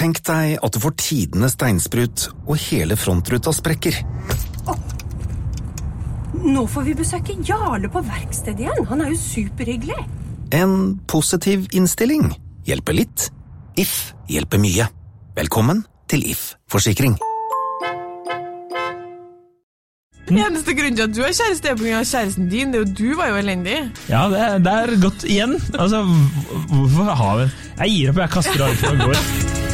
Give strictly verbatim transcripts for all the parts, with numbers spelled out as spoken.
Tenk deg at du får tidenes steinsprut, og hele frontruta sprekker. Oh. Nå får vi besøke Jarle på verkstedet igjen. Han er jo superhyggelig. En positiv innstilling hjelper litt. If hjelper mye. Velkommen til If Forsikring. Eneste grunnen til at du har kjæreste er på grunn av kjæresten din. Det er jo, du var jo elendig. Ja, det, det er godt igjen. Altså, hvorfor har vi... Jeg gir opp, jeg kaster alt fra går.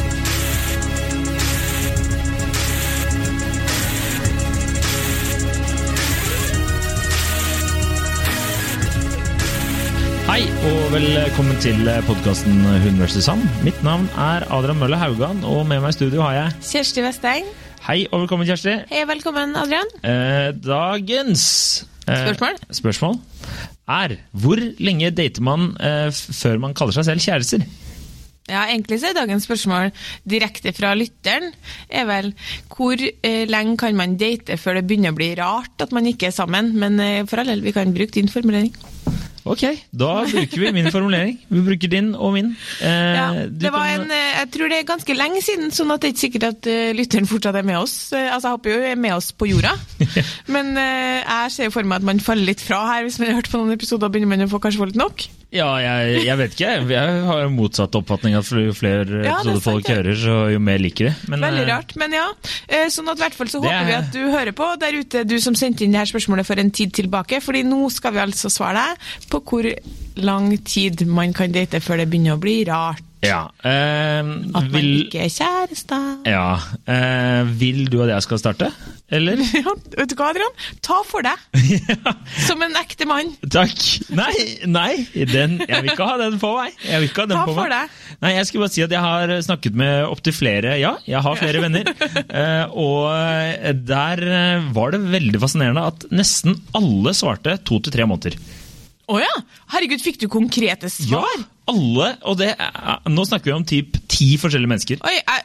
Hei, og velkommen til podcasten Hund versus Sand. Mitt navn er Adrian Mølle Haugan, og med meg i studio har jeg... Kjersti Vesteng. Hei, og velkommen Kjersti. Hei, velkommen Adrian. Eh, dagens... Eh, spørsmål? Spørsmål er, hvor lenge dater man eh, før man kaller seg selv kjærester? Ja, egentlig så er dagens spørsmål direkte fra lytteren, er vel, hvor eh, lenge kan man date før det begynner å bli rart at man ikke er sammen? Men eh, for all del, vi kan bruke din formulering. Ok, da bruker vi min formulering. Vi bruker din og min. Eh, ja, det var kan... en, jeg tror det er ganske lenge siden, sånn at det er ikke sikkert at uh, lytteren fortsatt er med oss. Uh, altså, jeg håper jo er med oss på jorda. Men uh, jeg ser for meg at man faller litt fra her, hvis man har hørt på noen episoder, begynner man å få, kanskje få litt nok. Ja, jeg, jeg vet ikke. Jeg har motsatt oppfatning at jo flere ja, episoder folk hører, så jo mer liker det. Men, Veldig rart, men ja. Sånn at i hvert fall så håper er... vi at du hører på der ute, du som sendte inn det her spørsmålet for en tid tilbake, fordi nå skal vi altså svare deg på hvor lang tid man kan date før det begynner å bli rart. Ja. Eh, at man vil... ikke er kjærester. Ja. Eh, vil du at jeg skal starte? Eller? Ja, vet du hva, Adrian? Ta for deg. Ja. Som en ekte mann. Takk. Nei, nei. Den, jeg vil ikke ha den på meg. Jeg vil ikke ha den Ta på for meg. deg. Nei, jeg skulle bare si at jeg har snakket med opp til flere, ja, jeg har flere venner. Eh, og der var det veldig fascinerende at nesten alle svarte to til tre måneder. Åja, oh herregud, fikk du konkrete svar? Ja, alle, og det er, nå snakker vi om typ ti forskjellige mennesker. Oi, er,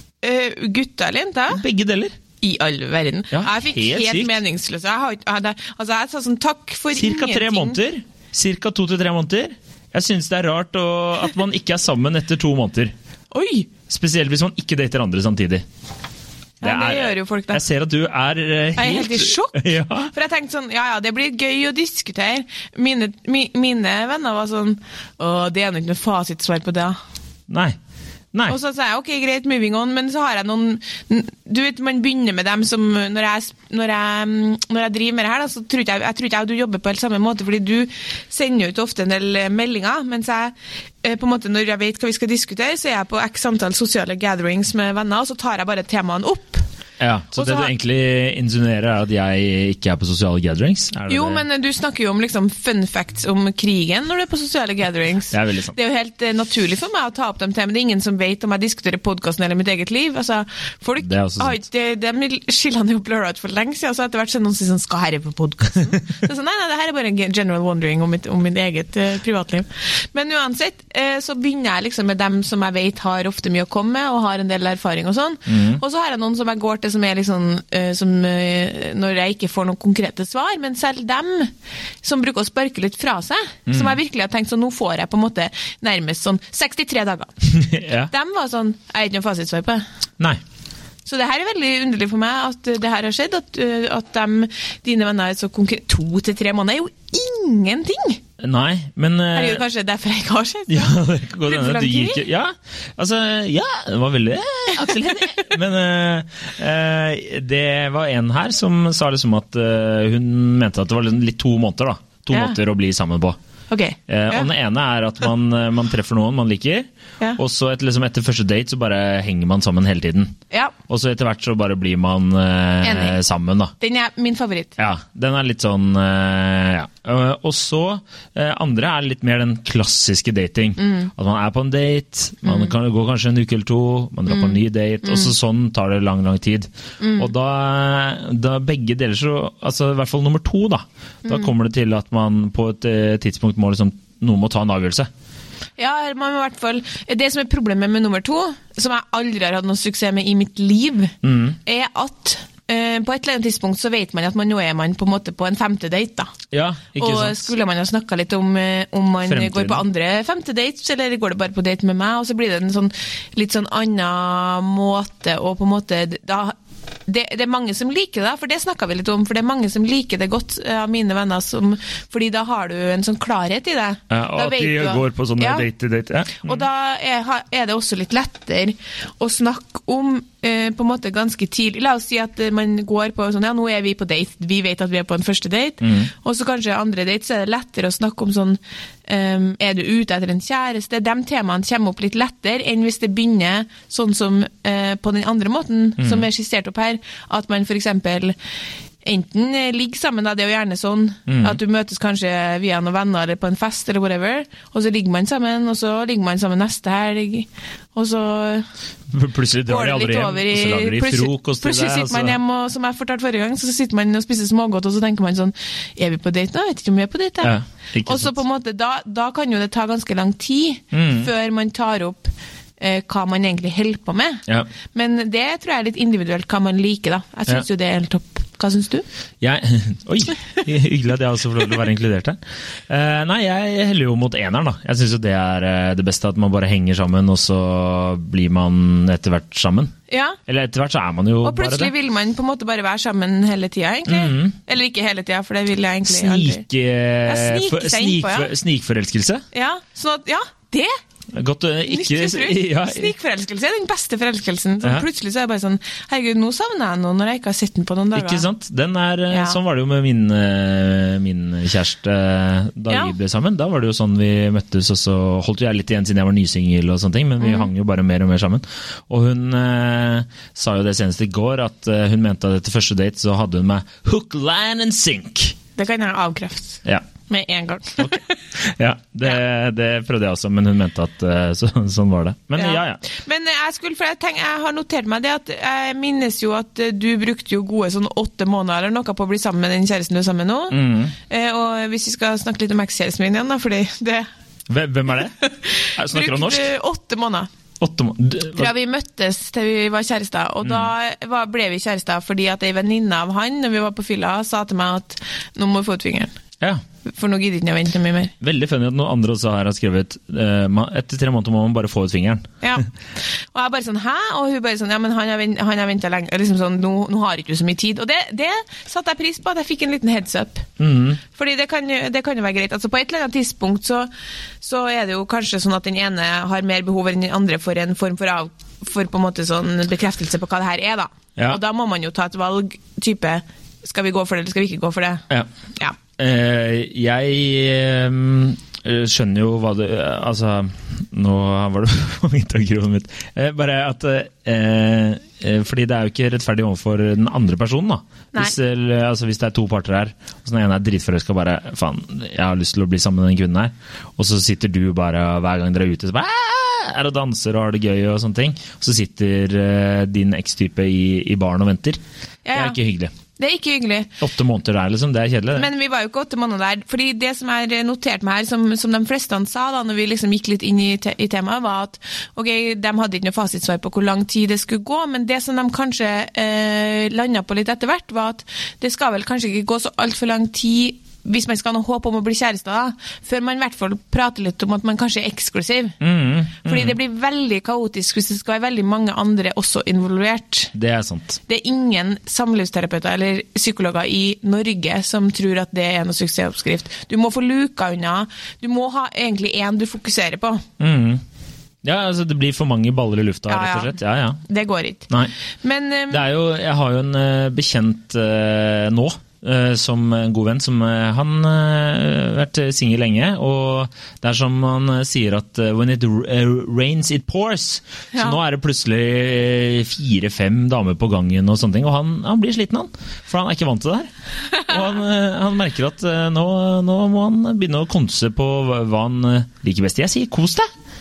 uh, gutta eller jenta? Begge deler. I all verden. Ja, jeg fikk helt, helt helt meningsløs. Jeg har, jeg, altså, jeg sa sånn, takk for Cirka ingenting. tre måneder. Cirka to til tre måneder. Jeg synes det er rart å, at man ikke er sammen etter to måneder. Oi! Spesielt hvis man ikke dater andre samtidig. Det, ja, det er, gjør jo folk da. Jeg ser at du er uh, helt... Jeg er helt i sjokk. Ja. For jeg tenkte sånn, ja, ja, det blir gøy å diskutere. Mine, mi, mine venner var sånn, åh, det er ikke noe fasitsvar på det. Nei. Nei. Og så sa jeg, ok, greit, moving on, men så har jeg noen, du vet, man begynner med dem som, når jeg, når jeg, når jeg driver med det her, da, så tror ikke jeg, jeg tror ikke jeg du jobber på helt samme måte, fordi du sender jo ut ofte en del meldinger, mens jeg, på en måte, når jeg vet hva vi skal diskutere, så er jeg på x antall sosiale gatherings med venner, og så tar jeg bare temaene opp. Ja, så, så det du har... egentlig insinuerer er at jeg ikke er på sosiale gatherings? Er det jo, det? Men du snakker jo om liksom fun facts om krigen når du er på sosiale gatherings. Det er veldig sant. Det er jo helt uh, naturlig for meg å ta opp dem til, men det er ingen som vet om jeg diskuterer podcasten eller mitt eget liv. Altså, folk det er også har ikke, de, de skillene er jo blurret ut for lenge siden, så etter hvert så er noen som sier sånn, skal herre på podcasten? Så sånn, nei, nei, det her er bare en general wondering om mitt, om mitt eget uh, privatliv. Men uansett, uh, så begynner jeg liksom med dem som jeg vet har ofte mye å komme med, og har en del erfaring og sånn. Mm. Og så har jeg noen som jeg går til som er liksom Uh, som, uh, når jeg ikke får noen konkrete svar, men selv dem som bruker å sparke litt fra seg, mm. som jeg virkelig har tenkt sånn, nå får jeg på en måte nærmest sånn sekstitre dager. Ja. Dem var sånn, jeg har ikke noen fasitsvar på det. Nei. Så det her er veldig underlig for meg at uh, det her har skjedd, at, uh, at dem, dine venner er så konkret, to til tre måneder er jo ingenting. Nei, men... Uh, er det jo kanskje derfor jeg ikke har skjedd? Ja, det kan gå denne. Du gir ikke... Ja, altså, ja, det var veldig akselhendig. Men uh, uh, det var en her som sa liksom at uh, hun mente at det var litt to måneder da. To ja. måneder å bli sammen på. Okay. Uh, og den ene er at man, man treffer noen man liker, ja. og så et, liksom, etter første date så bare henger man sammen hele tiden. Ja. Og så etter hvert så bare blir man uh, sammen da. Den er min favoritt. Ja, den er litt sånn, uh, ja. Uh, og så uh, andre er litt mer den klassiske dating. Mm. At man er på en date, man mm. kan gå kanskje en uke eller to, man drar mm. på en ny date, mm. og så sånn tar det lang, lang tid. Mm. Og da, da begge deler så, altså i hvert fall nummer to da, da mm. kommer det til at man på et uh, tidspunkt må liksom, noen må ta en avgjørelse. Ja, man må i hvert fall, det som er problemet med nummer to, som jeg aldri har hatt noen suksess med i mitt liv, mm. er at eh, på et eller annet tidspunkt så vet man at man nå er man på en måte på en femte date da. Ja, ikke og sant. skulle man ha snakket litt om eh, om man Fremtiden. går på andre femte dates, eller går det bare på date med meg, og så blir det en sånn, litt sånn annen måte, og på en måte, da Det, det er mange som liker det, for det snakket vi litt om, for det er mange som liker det godt av mine venner, som, fordi da har du en sånn klarhet i det. Ja, og Da at vet de du- går på sånne Ja. date-date. Ja. Og da er, er det også litt lettere å snakke om eh, på en måte ganske tidlig. La oss si at eh, man går på sånn, ja, nå er vi på date, vi vet at vi er på en første date, og så kanskje andre date, så er det lettere å snakke om sånn, um, er du ute etter en kjæreste? De temaene kommer opp litt lettere enn hvis det begynner sånn som eh, på den andre måten, som er skissert opp her, at man for eksempel enten ligger sammen, da, det er jo gjerne sånn, mm. at du møtes kanskje via noen venner eller på en fest eller whatever, og så ligger man sammen, og så ligger man sammen neste helg, og så Plutselig drar de går det aldri litt hjem, over og i, så lager de plutselig, frokost til plutselig deg. sitter man hjemme, og som jeg fortalte forrige gang, så sitter man og spiser smågodt, og så tenker man sånn, er vi på date nå? Jeg vet ikke om vi er på date. Ja, ikke og så sant. på en måte, da, da kan jo det ta ganske lang tid, Mm. før man tar opp eh, hva man egentlig holder på med. Ja. Men det tror jeg er litt individuelt hva man liker da. Jeg synes Ja. jo det er helt topp. Hva synes du? Jeg, oi, hyggelig at jeg også får lov til å være inkludert her. Eh, nei, jeg heller jo mot eneren da. Jeg synes jo det er eh, det beste, at man bare henger sammen, og så blir man etter hvert sammen. Ja, Eller etter hvert så er man jo og bare plutselig det. vil man på en måte bare være sammen hele tiden, egentlig. Mhm. Eller ikke hele tiden, for det vil jeg egentlig aldri. Snik, eh, snike for, seg innpå, ja. snikfor- Snikforelskelse. Ja, sånn at, ja, det Godt eh, ikke... Nytt uttrykk. Ja, Snikforelskelse er den beste forelskelsen. Så Ja. plutselig så er det bare sånn, herregud, nå savner jeg noe når jeg ikke har sett den på noen dager. ikke sant? Den er, eh, Ja. Sånn var det jo med min, eh, min kjæreste da Ja. vi ble sammen. Da var det jo sånn vi møttes, og så holdt jeg litt igjen siden jeg var nysingel og sånne ting, men vi Mm. hang jo bare mer og mer sammen. Og hun eh, sa jo det senest i går, at eh, hun mente at etter første date så hadde hun med hook, line and sink. Det kan jeg avkrefte Ja. med en gang. Ja, det, det prøvde jeg også, men hun mente at eh, så, sånn var det. Men ja, ja. Men jeg skulle, for jeg, tenker, jeg har notert meg det, at jeg minnes jo at du brukte jo gode sånn åtte måneder eller noe på å bli sammen med den kjæresten du er sammen med nå. Mm. Eh, og hvis vi skal snakke litt om ekskjæresten min igjen da, fordi det... Hvem hvem er det? Jeg snakker om norsk? Brukte åtte måneder. Åtte må... d- Fra vi møttes til vi var kjærester, og da var, ble vi kjærester fordi at en venninne av han, når vi var på fylla, sa til meg at nå må vi få ut fingeren. Ja. For nå gidder ikke jeg å vente mye mer. Veldig funny at noen andre også her har skrevet eh, ma- etter tre måneder må man bare få ut fingeren. Ja. Og jeg bare sånn, hæ? Og hun bare sånn, ja, men han har, vent, han har ventet lenge, liksom sånn, nå, nå har ikke du så mye tid. Og det, det satte jeg pris på, at jeg fikk en liten heads up. Mhm. Fordi det kan, jo, det kan jo være greit. Altså på et eller annet tidspunkt så, så er det jo kanskje sånn at den ene har mer behov enn den andre for en form for, av, for på en måte sånn bekreftelse på hva det her er da. Ja. Og da må man jo ta et valg, type, skal vi gå for det, eller skal vi ikke gå for det? Ja. Ja. Eh, jeg eh, skjønner jo hva det altså, nå var det mange tanker i hodet mitt. Eh, bare at eh, eh, fordi det er jo ikke rettferdig overfor den andre personen da. Nei. Hvis, eller, altså, hvis det er to parter her, og så den ene er dritforelsket og bare, faen, jeg har lyst til å bli sammen med den kvinnen her, og så sitter du bare, hver gang dere er ute, så bare, "Aah!" er og danser og har det gøy og sånne ting, og så sitter eh, din eks-type i, i baren og venter. Det Ja, ja. er ikke hyggelig. Det er ikke hyggelig. Åtte måneder der, liksom, det er kjedelig. Det. Men vi var jo ikke åtte måneder der, fordi det som er notert meg her, som, som de fleste sa da, når vi liksom gikk litt inn i, te i temaet, var at ok, de hadde ikke noe fasitsvar på hvor lang tid det skulle gå, men det som de kanskje eh, landet på litt etter hvert, var at det skal vel kanskje ikke gå så alt for lang tid, hvis man skal ha noe håp om å bli kjærester da, før man i hvert fall prater litt om at man kanskje er eksklusiv. Mm, Fordi det blir veldig kaotisk hvis det skal være veldig mange andre også involvert. det er sant. Det er ingen samlivsterapeuter eller psykologer i Norge som tror at det er noe suksessoppskrift. Du må få luka unna. Du må ha egentlig en du fokuserer på. Mm. Ja, altså det blir for mange baller i lufta, Ja, rett og ja. slett. Ja, ja. Det går ikke. Nei. Men um, Det er jo, jeg har jo en eh, bekjent eh, nå, eh, som en god venn, som eh, han har vært single lenge, og det er som han eh, sier at eh, when it eh, rains, it pours. Så Ja. nå er det plutselig eh, fire-fem damer på gangen og sånne ting, og han, han blir sliten han, for han er ikke vant til det her. Og han, eh, han merker at eh, nå, nå må han begynne å konse på hva hva han eh, liker best. Jeg sier, kos deg!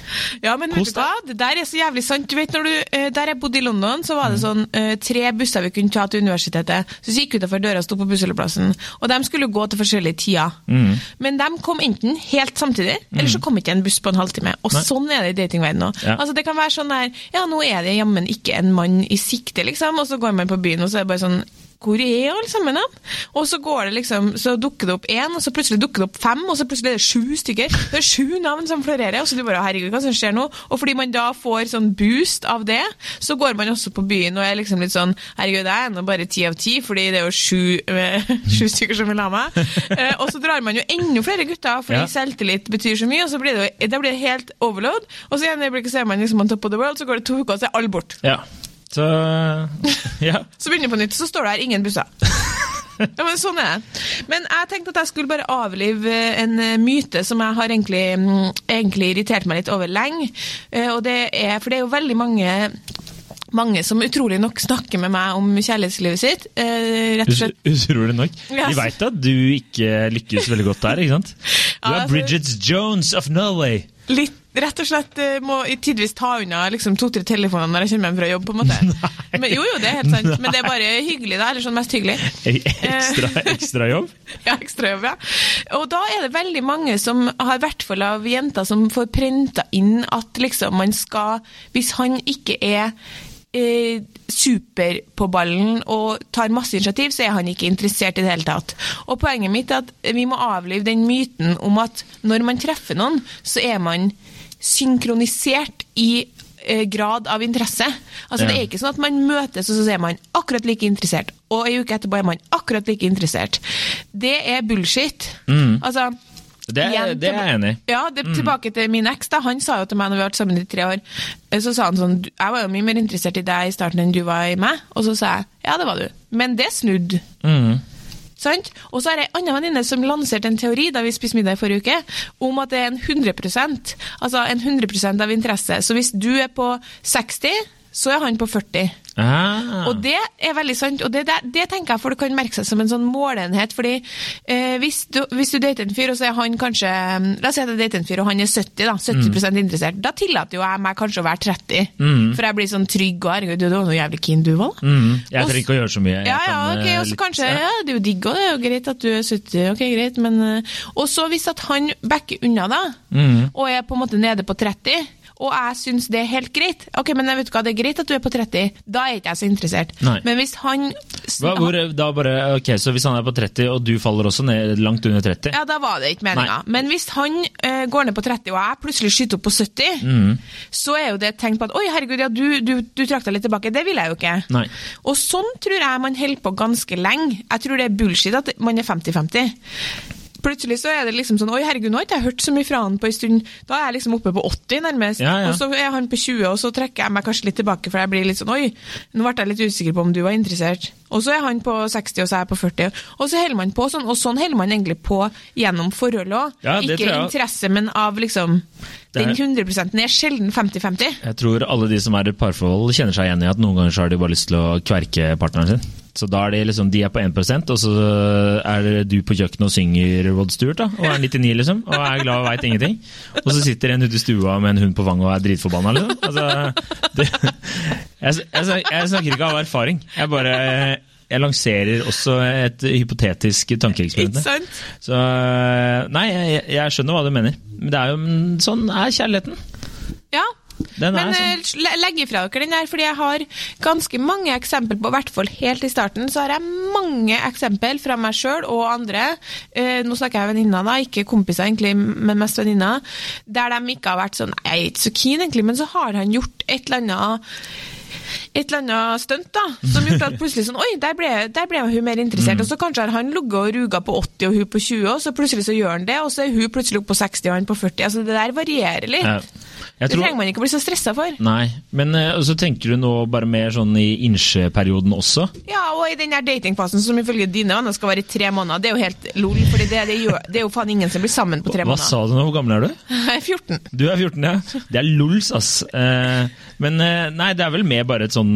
Ja, men vet du hva? Det der er så jævlig sant. Du vet, når du, eh, der jeg bodde i London, så var det sånn eh, tre busser vi kunne ta til universitetet. Så vi gikk utenfor døra og stod på bussholdeplassen. Og de skulle gå til forskjellige tider. Mm. Men de kom enten helt samtidig, mm. eller så kom ikke en buss på en halvtime. Og Nei. Sånn er det i datingverdenen nå. Ja. Altså, det kan være sånn der, ja, nå er det jammen ikke en mann i sikte, liksom, og så går man på byen, og så er det bare sånn, hvor er alle sammen da? Og så går det liksom, så dukker det opp en, og så plutselig dukker det opp fem, og så plutselig er det sju stykker. Det er sju navn som florerer, og så du bare, herregud, hva som skjer nå? Og fordi man da får sånn boost av det, så går man også på byen, og er liksom litt sånn, herregud, det er nå bare ti av ti, fordi det er jo sju, eh, sju stykker som vil ha meg. Eh, og så drar man jo enda flere gutter, fordi ja. Selvtillit betyr så mye, og så blir det, jo, det blir helt overload, og så igjen i øyeblikket ser man liksom on top of the world, så går det to uker, og så er alle bort. Ja. Så, ja. Så begynner på nytt, så står det her ingen busser. Ja, men sånn er det. Men jeg tenkte at jeg skulle bare avlive en myte som jeg har egentlig, egentlig irritert meg litt over lenge. Og det er, for det er jo veldig mange... Mange som utrolig nok snakker med meg om kjærlighetslivet sitt, eh, rett og slett. Utrolig nok? De vet at du ikke lykkes veldig godt der, ikke sant? Du er Bridget Jones of Norway. Litt, rett og slett må i tidvis ta unna liksom to-tre telefoner når jeg kommer hjem fra jobb, på en måte. Men, jo, jo, det er helt sant, men det er bare hyggelig da, eller sånn mest hyggelig. Ekstra, ekstra jobb? Ja, ekstra jobb, ja. Og da er det veldig mange som har hvert fall av jenter som får prentet inn at liksom man skal, hvis han ikke er Eh, super på ballen og tar masse initiativ, så er han ikke interessert i det hele tatt. Og poenget mitt er at vi må avlive den myten om at når man treffer noen, så er man synkronisert i eh, grad av interesse. Altså ja. Det er ikke sånn at man møtes og så er man akkurat like interessert, og en uke etterpå er man akkurat like interessert. Det er bullshit. Mm. Altså Det er, det er jeg enig i. Ja, det, tilbake til min eks da, han sa jo til meg når vi har vært sammen i tre år, så sa han sånn, jeg var jo mye mer interessert i deg i starten enn du var i meg, og så sa jeg, ja det var du, men det snudd. Mm. Sant? Og så er det en annen venninne som lanserte en teori da vi spiste middag i forrige uke, om at det er en hundre prosent, altså en hundre prosent av interesse, så hvis du er på seksti, så er han på førti. Ah. Og det er veldig sant, og det, det, det tenker jeg for det kan merke seg som en sånn målenhet, fordi eh, hvis, du, hvis du dater en fyr, og så er han kanskje, la oss si at jeg dater en fyr, og han er sytti da, sytti prosent mm. interessert, da tillater jo jeg meg kanskje å være tretti, mm. for jeg blir sånn trygg, og herregud, du var noe jævlig keen du var da. Mm. Jeg trenger ikke å gjøre så mye. Ja, ja, ok, og så kanskje, ja, det er jo digg, og det er jo greit at du er sytti, ok, greit, men, og så hvis at han backer unna da, mm. og er på en måte nede på tretti, og jeg synes det er helt greit. Ok, men jeg vet hva, det er greit at du er på tretti. Da er ikke jeg så interessert. Nei. Men hvis han... Hva, hvor, da bare, ok, så hvis han er på tretti, og du faller også ned langt under tretti? Ja, da var det ikke meningen. Nei. Men hvis han uh, går ned på tretti, og jeg plutselig skyter opp på sytti, mm. så er jo det et tegn på at, oi, herregud, ja, du, du, du trakk deg litt tilbake. Det vil jeg jo ikke. Nei. Og sånn tror jeg man holder på ganske lenge. Jeg tror det er bullshit at man er femti femti. Plutselig så er det liksom sånn, oi herregud, nå har ikke jeg hørt så mye fra han på en stund, da er jeg liksom oppe på åtti nærmest, ja, ja. Og så er han på tjue, og så trekker jeg meg kanskje litt tilbake, for jeg blir litt sånn, oi, nå ble jeg litt usikker på om du var interessert, og så er han på seksti, og så er jeg på førti, og så holder man på sånn, og sånn holder man egentlig på gjennom forhold også, ja, ikke interesse, men av liksom, den hundre prosent er sjelden femti femti. Jeg tror alle de som er i parforhold kjenner seg igjen i at noen ganger så har de bare lyst til å kverke partneren sin. Så da er det liksom, de er på én prosent, og så er du på kjøkkenet og synger Rod Stewart, da, og er nittini liksom, og er glad og vet ingenting. Og så sitter en ute i stua med en hund på fanget og er dritforbanna, liksom. Altså, det, jeg, jeg, jeg snakker ikke av erfaring. Jeg bare, jeg lanserer også et hypotetisk tankeeksperiment. Ikke sant? Så, nei, jeg, jeg skjønner hva du mener. Men det er jo, sånn er kjærligheten. Ja. Den Men sånn. legg ifra dere den der, fordi jeg har ganske mange eksempel på, i hvert fall helt i starten, så har jeg mange eksempel fra meg selv og andre, eh, nå snakker jeg venninner da, ikke kompiser egentlig, men mest venninner, der de ikke har vært sånn, jeg er ikke så keen egentlig, men så har han gjort et eller annet et eller annet stunt da, som gjort at plutselig sånn, oi, der ble, der ble hun mer interessert, mm. og så kanskje har han lugget og ruget på åtti og hun på tjue, og så plutselig så gjør han det, og så er hun plutselig opp på seksti og han på førti, altså det der varierer litt. Ja. Det tror... trenger man ikke å bli så stresset for. Nei, men uh, så tenker du nå bare mer sånn i innsjeperioden også? Ja, og i den her datingfasen som ifølge dine venner skal være i tre måneder, det er jo helt lol, for det, det, det er jo faen ingen som blir sammen på tre Hva måneder. Hva sa du nå? Hvor gammel er du? Jeg er fjorten. Du er fjorten, ja. Det er lols, ass. Uh, men uh, nei, det er vel mer bare et sånn,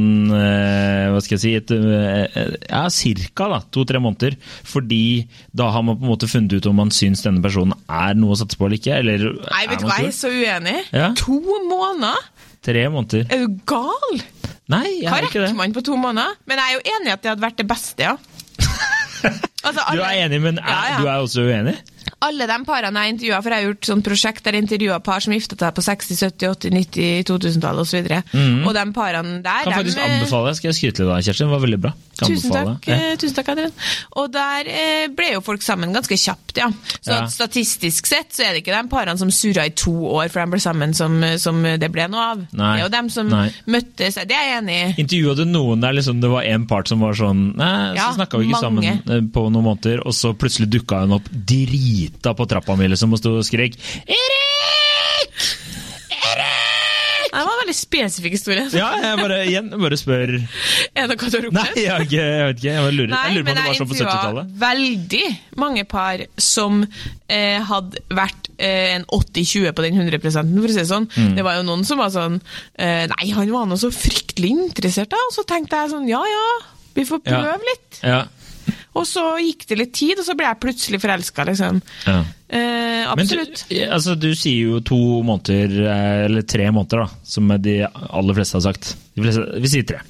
uh, hva skal jeg si, et, uh, ja, cirka da, to-tre måneder, fordi da har man på en måte funnet ut om man syns denne personen er noe å satse på eller ikke, eller nei, vet du hva, jeg er så uenig. Ja? To to måneder? Tre måneder. Er du gal? Nei, jeg Hva er ikke det. rekker man på to måneder? Men jeg er jo enig i at det hadde vært det beste, ja. Altså, alle, Du er enig, men er, Ja, ja. du er også uenig? alle de parene jeg intervjuet, for jeg har gjort sånn prosjekt der jeg intervjuet par som giftet seg på seksti, sytti, åtti, nitti, to tusen-tallet og så videre. Mhm. Og de parene der... Kan faktisk de, anbefale, skal jeg skryte litt av deg, Kjerstin, det var veldig bra. Kan Tusen anbefale. takk, eh, tusen takk, Adrian. Og der eh, ble jo folk sammen ganske kjapt, ja. Så Ja. at statistisk sett så er det ikke de parene som surra i to år for de ble sammen som, som det ble noe av. Nei. Det er jo dem som Nei. møttes, det er jeg enig i. Intervjuet du noen der liksom, det var en part som var sånn, nei, Ja, så snakket vi ikke mange. sammen eh, på noen måneder, og så plutselig dukket hun opp drita på trappa mi liksom, og stod og skrek, Erik! Erik! Det var en veldig spesifikk historie. Ja, jeg bare, igjen, bare spør. Er det noe du har Nei, opplevd? jeg, har ikke, jeg vet ikke, jeg bare lurer, Nei, jeg lurer på men om det jeg var sånn på intervjuet syttitallet. veldig mange par som eh, hadde vært eh, en åtti tjue på den hundre prosenten, for å si det sånn. Mm. Det var jo noen som var sånn, eh, nei, han var noe så fryktelig interessert da, og så tenkte jeg sånn, ja, ja, vi får Ja. prøve litt. Ja, Og så gikk det litt tid, og så ble jeg plutselig forelsket, liksom. ja. Eh, Men du, absolutt. altså, du sier jo to måneder, eh, eller tre måneder da, som de aller fleste har sagt. De fleste, vi sier tre.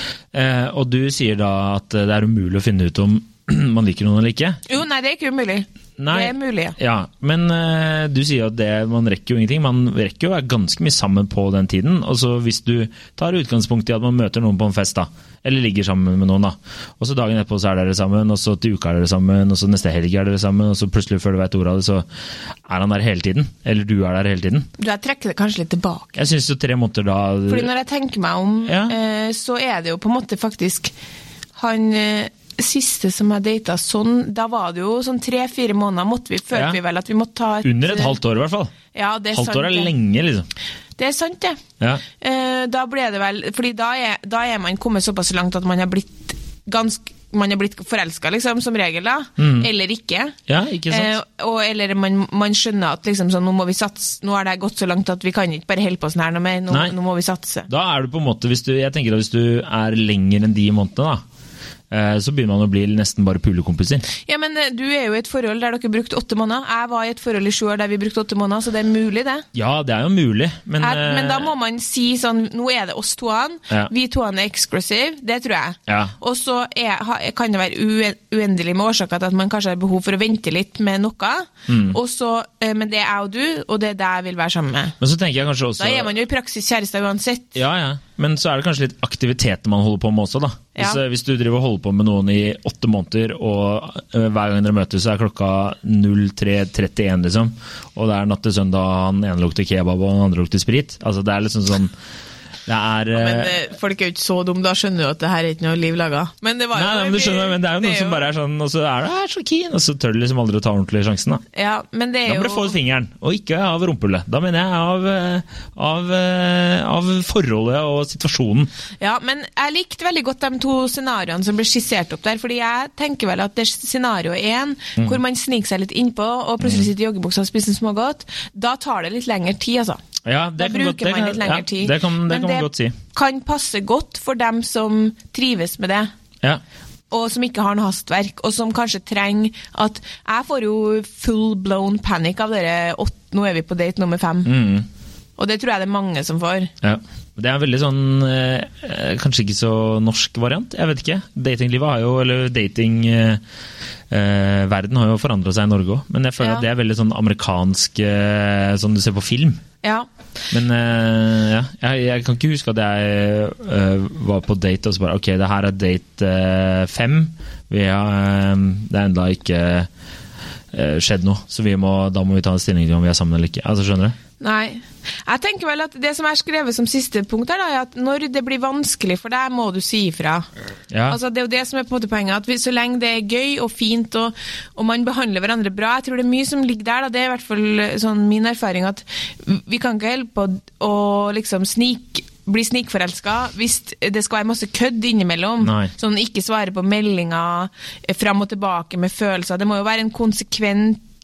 Eh, og du sier da at det er umulig å finne ut om man liker noen eller ikke. Jo, nei, det er ikke umulig. Nei. Det er mulig, ja. Ja, men eh, du sier at det, man rekker jo ingenting. Man rekker jo å være ganske mye sammen på den tiden. Og så hvis du tar utgangspunkt i at man møter noen på en fest da, eller ligger sammen med noen da, og så dagen etterpå så er dere sammen, og så til uka er dere sammen, og så neste helg er dere sammen, og så plutselig før du vet ordet av det, så er han der hele tiden. Eller du er der hele tiden. Du, jeg trekker det kanskje litt tilbake. Jeg synes jo tre måneder da... Fordi når jeg tenker meg om, Ja. eh, så er det jo på en måte faktisk han eh, siste som jeg datet sånn, da var det jo sånn tre-fire måneder, måtte vi, følte Ja. vi vel at vi måtte ta et... Under et halvt år i hvert fall. Ja, det er Halvt sant. år er det. lenge, liksom. Det er sant, det. Ja. Eh, da ble det vel, fordi da er, da er man kommet såpass langt at man har blitt ganske, man har blitt forelsket, liksom, som regel da, eller ikke. Ja, ikke sant? Eh, og, eller man, man skjønner at liksom, sånn, nå må vi satse, nå har det gått så langt at vi kan ikke bare helle på sånn her noe mer, nå, Nei. nå må vi satse. Da er du på en måte, hvis du, jeg tenker at hvis du er lenger enn de månedene da, eh, så begynner man å bli nesten bare pulekompiser. Ja, men eh, du er jo i et forhold der dere brukte åtte måneder. Jeg var i et forhold i sju år der vi brukte åtte måneder, så det er mulig det. Ja, det er jo mulig, men... Jeg, men da eh, må man si sånn, nå er det oss toene, Ja. vi toene er exclusive, det tror jeg. Ja. Og så er, ha- kan det være uen, uendelig med årsaker til at man kanskje har behov for å vente litt med noe, Mm. og så, eh, men det er jeg og du, og det er det jeg vil være sammen med. Men så tenker jeg kanskje også... Da er man jo i praksis kjærester uansett. Ja, ja. Men så er det kanskje litt aktiviteter man holder på med også, da. Hvis, Ja. eh, hvis du driver og holder på med noen i åtte måneder, og eh, hver gang dere møtes, så er klokka null tre trettien, liksom. Og det er natt til søndag, han ene lukter kebab, og han andre lukter sprit. Altså, det er liksom sånn... Det er... Men eh, eh, folk er jo ikke så dumme, da skjønner du at det her er ikke noe liv laga. Men det var Nei, jo... nei, men du skjønner, men det er jo noen som bare er sånn, og så er det er så keen, og så tør du liksom aldri å ta ordentlig sjansen, da. Ja, men det er Da må jo... du få ut fingeren, og ikke av rumpehullet. Da mener jeg av, eh, av, eh, av forholdet og situasjonen. Ja, men jeg likte veldig godt de to scenarioene som ble skissert opp der, fordi jeg tenker vel at det er scenario én, Mm. hvor man sniker seg litt innpå, og plutselig sitter i joggebuksa og spiser en smågodt, da tar det litt lengre tid, altså. Ja, det Da kan godt, bruker det man kan, litt lengre ja, tid. det kan, det Men kan man godt si. kan passe godt for dem som trives med det, Ja. og som ikke har noe hastverk, og som kanskje trenger at jeg får jo full-blown panic av dere åtte, nå er vi på date nummer fem. Mm. Og det tror jeg det er mange som får. Ja. Det er en veldig sånn eh, kanskje ikke så norsk variant, jeg vet ikke. Datinglivet har jo, eller dating eh, eh, verden har jo forandret seg i Norge også, men jeg føler Ja. at det er veldig sånn amerikansk, eh, sånn du ser på film. Ja. Men eh, ja, jeg, jeg kan ikke huske at jeg eh, var på date og så bare, ok, det her er date eh, fem, vi har, eh, det er enda ikke eh, skjedd noe, så vi må, da må vi ta en stilling til om vi er sammen eller ikke. Altså, skjønner du? Nei. Jeg tenker vel at det som er skrevet som siste punkt her, da, er at når det blir vanskelig for deg, må du si ifra. Ja. Altså, det er jo det som er på en måte poenget, at vi, så lenge det er gøy og fint, og, og man behandler hverandre bra, jeg tror det er mye som ligger der, da. Det er i hvert fall sånn min erfaring, at vi kan ikke hjelpe å, å liksom snik, bli snikforelsket hvis det skal være masse kødd innimellom. Nei. Sånn ikke svare på meldinger, fram og tilbake med følelser. Det må jo være en konsekvent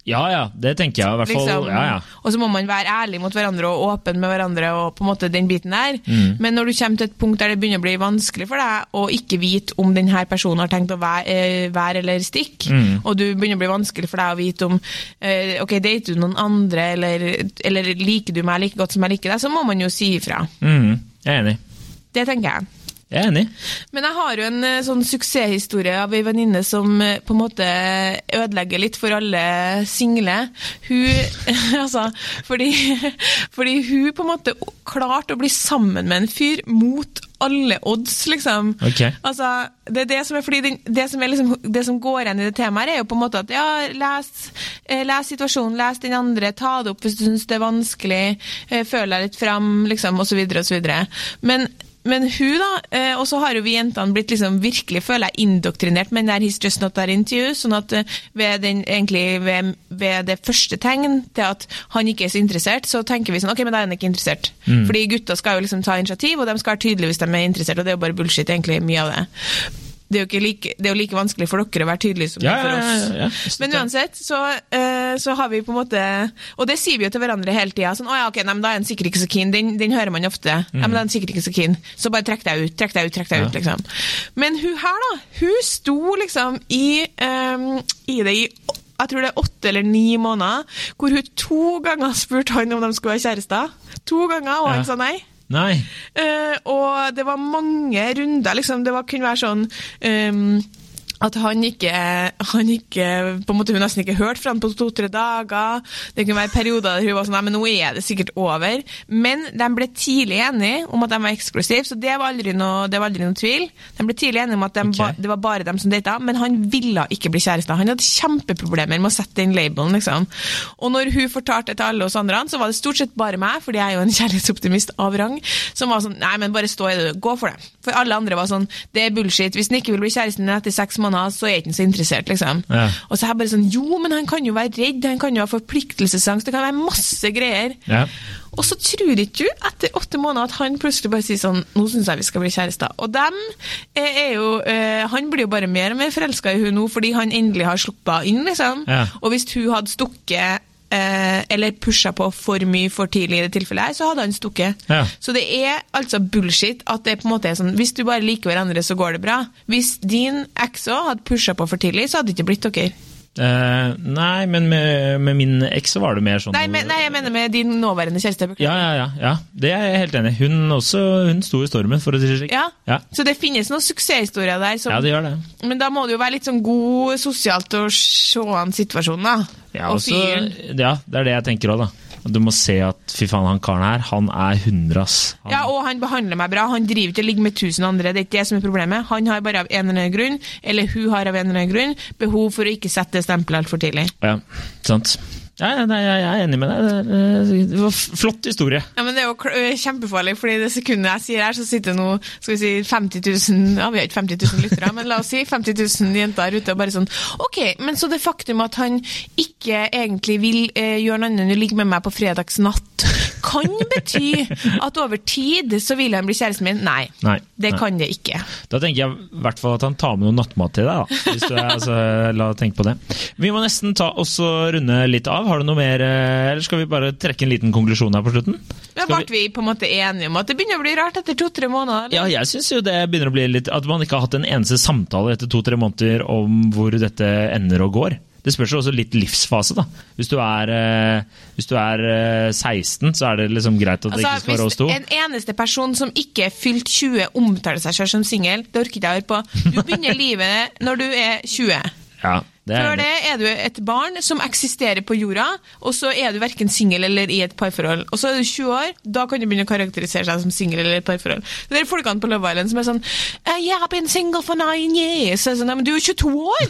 Ja, ja, det tenker jeg i hvert fall. Liksom, ja, ja. Og så må man være ærlig mot hverandre og åpen med hverandre og på en måte den biten der. Mm. Men når du kommer til et punkt der det begynner å bli vanskelig for deg å ikke vite om denne personen har tenkt å være, være eller stikk, mm. og du begynner å bli vanskelig for deg å vite om eh, ok, dater du noen andre, eller, eller liker du meg like godt som jeg liker deg, så må man jo si ifra. Mm. Jeg er enig. Det tenker jeg. Jeg er enig. Men jeg har jo en sånn suksesshistorie av en venninne som på en måte ødelegger litt for alle single. Hun, altså, fordi, fordi hun på en måte klarte å bli sammen med en fyr mot alle odds, liksom. Okay. Altså, det er det som er, fordi det, det, som er liksom, det som går igjen i det temaet er jo på en måte at, ja, les, les situasjonen, les den andre, ta det opp hvis du synes det er vanskelig, føl deg litt frem, liksom, og så videre, og så videre. Men Men hun da, og så har jo vi jentene blitt liksom virkelig, føler jeg, indoktrinert med den der He's Just Not That Into You, sånn at ved, den, egentlig, ved, ved det første tegn til at han ikke er så interessert, så tenker vi sånn, ok, men da er han ikke interessert. Mm. Fordi gutta skal jo liksom ta initiativ, og de skal være tydelige hvis de er interessert, og det er jo bare bullshit egentlig, mye av det. Det er jo ikke like, det er jo like vanskelig for dere å være tydelige som det ja, er for oss. Ja, ja, ja. Men uansett, så, uh, så har vi på en måte, og det sier vi jo til hverandre hele tiden, sånn, åja, ok, nei, men da er han sikkert ikke så keen, den, den hører man ofte, mm. ja, men da er han sikkert ikke så keen, så bare trekk deg ut, trekk deg ut, trekk deg ja. ut, liksom. Men hun her da, hun sto liksom i, um, i det i, jeg tror det er åtte eller ni måneder, hvor hun to ganger spurte han om de skulle være kjærester, to ganger, og han ja. sa nei. Nei. Uh, og det var mange runder, liksom, det var, kunne være sånn um, at han ikke, han ikke, på en måte hun nesten ikke hørt fra han på to-tre dager, det kunne være perioder der hun var sånn, nei, men nå er det sikkert over, men de ble tidlig enige om at de var eksklusive, så det var aldri noe, det var aldri noe tvil, de ble tidlig enige om at de okay. ba, det var bare dem som datet, men han ville ikke bli kjæreste, han hadde kjempeproblemer med å sette den labelen, liksom, og når hun fortalte det til alle oss andre, så var det stort sett bare meg, fordi jeg er jo en kjærlighetsoptimist av rang, som var sånn, nei, men bare stå i det, gå for det, for alle andre var sånn, det er bullshit, hvis han ikke vil bli kjæresten din etter seks måneder, så er ikke han så interessert, liksom. Ja. Og så er jeg bare sånn, jo, men han kan jo være redd, han kan jo ha forpliktelsesangst, det kan være masse greier. Ja. Og så tror ikke du, etter åtte måneder, at han plutselig bare sier sånn, nå synes jeg vi skal bli kjærester. Og dem er jo, øh, han blir jo bare mer og mer forelsket i hun nå, fordi han endelig har sluppet inn, liksom. Ja. Og hvis hun hadde stukket Eh, eller pusha på for mye for tidlig i det tilfellet her, så hadde han stukket. Ja. Så det er altså bullshit at det på en måte er sånn, hvis du bare liker hverandre så går det bra. Hvis din ex også hadde pusha på for tidlig, så hadde det ikke blitt dere. Uh, nei, men med, med min eks så var det mer sånn... Nei, men, nei, jeg mener med din nåværende kjæreste. Ja, ja, ja, ja, det er jeg helt enig. Hun også, hun sto i stormen, for å si det slik. Ja. ja, så det finnes noen suksesshistorier der. Som, ja, det gjør det. Men da må det jo være litt sånn god sosialt å se an situasjonen, da. Ja, også, ja, det er det jeg tenker også, da. Du må se at, fy faen, han karen her, han er hundras. Han... Ja, og han behandler meg bra. Han driver til å ligge med tusen andre. Det er ikke det som er problemet. Han har bare av en eller annen grunn, eller hun har av en eller annen grunn, behov for å ikke sette stempelet alt for tidlig. Ja, sant. Ja, nei, jeg er enig med deg. Det var flott historie. Ja, men det er jo kjempefarlig, fordi det sekundet jeg sier her, så sitter nå, skal vi si, femti tusen, ja, vi har ikke femti tusen lyttere, men la oss si femti tusen jenter ute og bare sånn, ok, men så det faktum at han ikke egentlig vil eh, gjøre noe annet enn å ligge med meg på fredagsnatt, kan bety at over tid så vil han bli kjæresten min? Nei, nei det nei. Kan det ikke. Da tenker jeg i hvert fall at han tar med noe nattmat til deg, da. Hvis du er, altså, la deg tenke på det. Vi må nesten ta oss og runde litt av. Har du noe mer, eller skal vi bare trekke en liten konklusjon her på slutten? Ja, ble vi på en måte enige om at det begynner å bli rart etter to-tre måneder? Eller? Ja, jeg synes jo det begynner å bli litt, at man ikke har hatt en eneste samtale etter to-tre måneder om hvor dette ender og går. Det spørs jo også litt livsfase, da. Hvis du er, hvis du er seksten, så er det liksom greit at det altså, ikke skal være oss to. Hvis en eneste person som ikke er fylt tjue omtaler seg selv som single, det orker ikke jeg høre på. Du begynner livet når du er tjue. Ja, det er Før det er du et barn som eksisterer på jorda, og så er du hverken single eller i et parforhold. Og så er du tjue år, da kan du begynne å karakterisere seg som single eller et parforhold. Det er folkene på Love Island som er sånn, jeg har been single for nine years. Så er sånn, men du er jo tjueto år!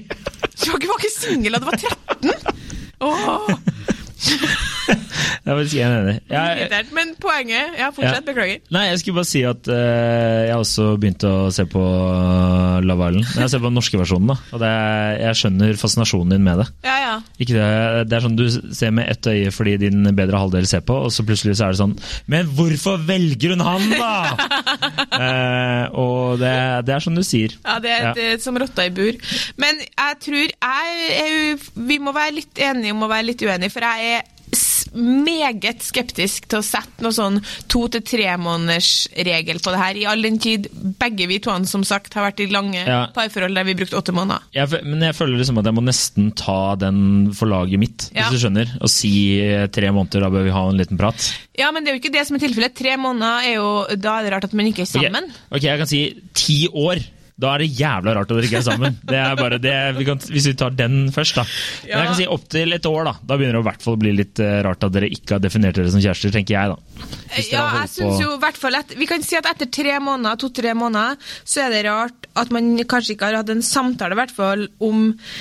Du var ikke single, du var tretten! Åh! Jeg vil si jeg er enig. Jeg, men poenget, ja, fortsett, ja. Beklager. Nei, jeg skulle bare si at uh, jeg har også begynt å se på Love Island. Jeg ser på den norske versjonen, da. Og det, jeg skjønner fascinasjonen din med det. Ja, ja. Ikke det, det er sånn du ser med ett øye fordi din bedre halvdel ser på, og så plutselig så er det sånn, men hvorfor velger hun han, da? uh, og og det, det er som du sier. Ja, det er, ja. Det er som rotta i bur. Men jeg tror jeg, jeg, vi må være litt enige om å være litt uenige, for jeg er meget skeptisk til å sette noe sånn to til tre måneders regel på det her. I all den tid, begge vi to som sagt har vært i lange ja. parforhold der vi brukt åtte måneder. Jeg, men jeg føler liksom at jeg må nesten ta den for laget mitt, ja. hvis du skjønner, og si tre måneder, da bør vi ha en liten prat. Ja, men det er jo ikke det som er tilfellet. Tre måneder er jo, da er det rart at man ikke er sammen. Ok, okay jeg kan si ti år. Da er det jævla rart at dere ikke er sammen. Det er bare det, vi kan, hvis vi tar den først da. Men ja. jeg kan si opp til et år da. Da begynner det i hvert fall å bli litt rart at dere ikke har definert dere som kjærester, tenker jeg da. Ja, jeg synes jo i hvert fall at vi kan si at etter tre måneder, to-tre måneder, så er det rart at man kanskje ikke har hatt en samtale i hvert fall om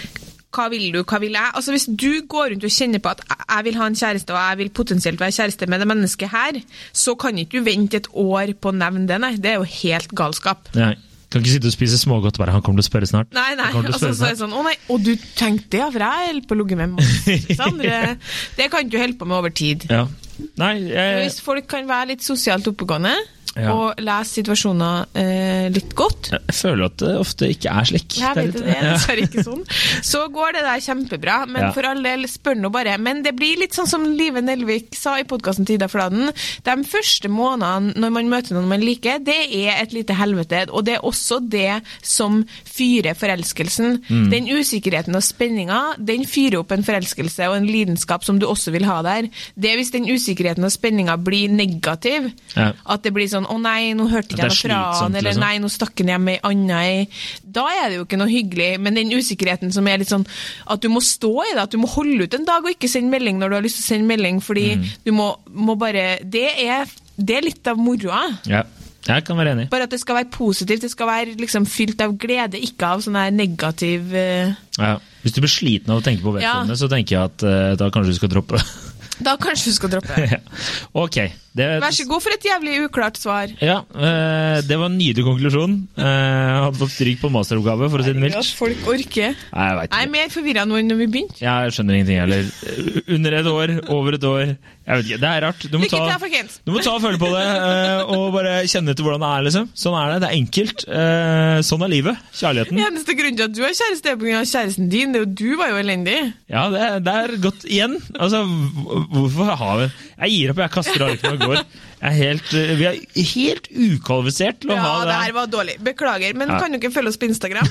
hva vil du, hva vil jeg? Altså hvis du går rundt og kjenner på at jeg vil ha en kjæreste, og jeg vil potensielt være kjæreste med det mennesket her, så kan ikke du vente et år på å nevne det, nei. Det er jo helt galskap. Nei. Kan ikke sitte og spise smågodt, bare han kommer til å spørre snart. Nei, nei, og så er det sånn, å nei, og du tenkte det, for jeg holder på å lugge med masse andre. Det kan du holde på med over tid. Ja. Nei, jeg... Hvis folk kan være litt sosialt oppegående, ja. og lese situasjoner eh, litt godt. Jeg føler at det ofte ikke er slik. Jeg vet det, det er dessverre ikke sånn. Så går det der kjempebra, men ja. for all del spør nå bare. Men det blir litt sånn som Live Nelvik sa i podcasten Tida Fladen. De første månedene når man møter noen man liker, det er et lite helvete, og det er også det som fyrer forelskelsen. Mm. Den usikkerheten og spenningen, den fyrer opp en forelskelse og en lidenskap som du også vil ha der. Det er hvis den usikkerheten og spenningen blir negativ, ja. at det blir sånn å nei, nå hørte ikke jeg noe fra han, eller liksom. Nei, nå stakk han hjem med en annen. Da er det jo ikke noe hyggelig, men den usikkerheten som er litt sånn, at du må stå i det, at du må holde ut en dag og ikke sende melding når du har lyst til å sende melding, fordi mm. du må, må bare, det er, det er litt av moroa. Ja, jeg kan være enig. Bare at det skal være positivt, det skal være liksom fylt av glede, ikke av sånn her negativ... Uh... Ja, hvis du blir sliten av å tenke på vedkommende, ja. så tenker jeg at uh, da kanskje du skal droppe. Da kanskje du skal droppe. Ja. Ok. Det... Vær så god for et jævlig uklart svar. Ja, uh, det var en nydelig konklusjon. Uh, jeg hadde fått stryk på masteroppgave, for å si det mildt. At folk orker. Nei, jeg vet ikke. Jeg er mer forvirret nå enn når vi begynte. Ja, jeg skjønner ingenting heller. Under et år, over et år. Jeg vet ikke, det er rart. Du må, ta, du må ta og følge på det, uh, og bare kjenne til hvordan det er, liksom. Sånn er det, det er enkelt. Uh, sånn er livet, kjærligheten. Eneste grunn til at du er kjæreste er på grunn av kjæresten din, det er jo du var jo elendig. Ja, det, det er godt igjen. Altså, hvorfor har vi... Jeg gir opp, jeg kaster av litt når det går. Jeg er helt, vi er helt ukvalifisert til å ja, ha det. Ja, det her var dårlig. Beklager, men ja. kan du ikke følge oss på Instagram?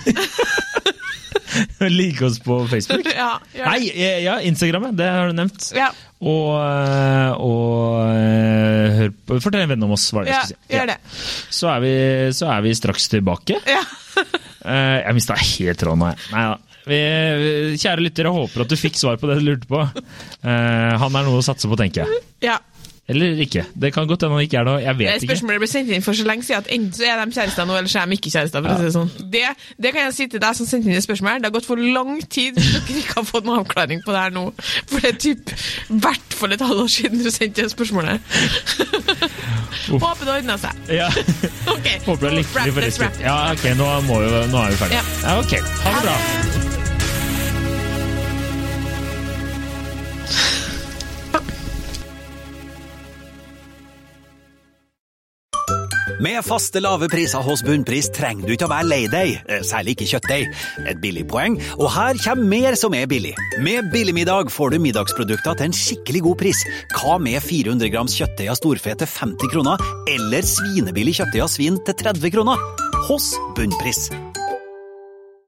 Like oss på Facebook? Ja, Nei, ja, Instagram, det har du nevnt. Ja. Og, og hør på, fortell en venn om oss, hva det ja, jeg skal si. Ja, gjør det. Så er, vi, så er vi straks tilbake. Ja. Jeg mistet helt tråden nå. Nei da. Vi, kjære lyttere, jeg håper at du fikk svar på det du lurte på. Han er noe å satse på, tenker jeg. Ja. Eller ikke. Det kan godt hende han ikke er det, jeg vet ikke. Spørsmålet ble sendt inn for så lenge siden at enten så er de kjærester nå, eller så er de ikke kjærester, for å si det sånn. Det, det kan jeg si til deg som sendte inn et spørsmål. Det har gått for lang tid hvis dere ikke har fått noen avklaring på det her nå. For det er typ hvert fall et halvår siden du sendte det spørsmålet. Håper det ordner seg. Ja. Ok. Håper det er lykkelig forresten. Ja, ok, nå, må vi, nå er vi ferdig. Ja. Ja, ok. Ha det bra. Med faste lave priser hos Bunnpris trenger du ikke å være lei deg, særlig ikke kjøttdeig. Et billig poeng, og her kommer mer som er billig. Med Billigmiddag får du middagsprodukter til en skikkelig god pris. Hva med fire hundre grams kjøttdeig av storfe til femti kroner, eller svinebillig kjøttdeig av svin til tretti kroner? Hos Bunnpris.